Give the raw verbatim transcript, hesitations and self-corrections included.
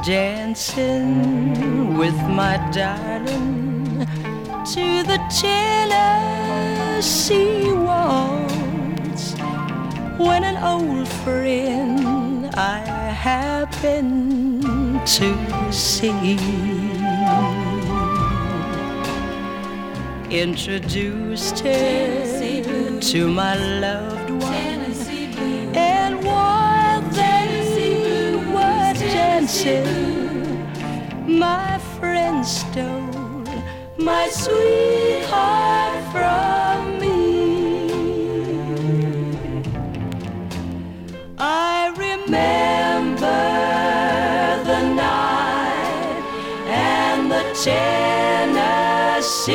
dancing with my darling to the Tennessee waltz when an old friend I happened to see introduced her to my loved one, and while they were dancing, my friend stole my sweetheart from me. I remember the night and the Tennessee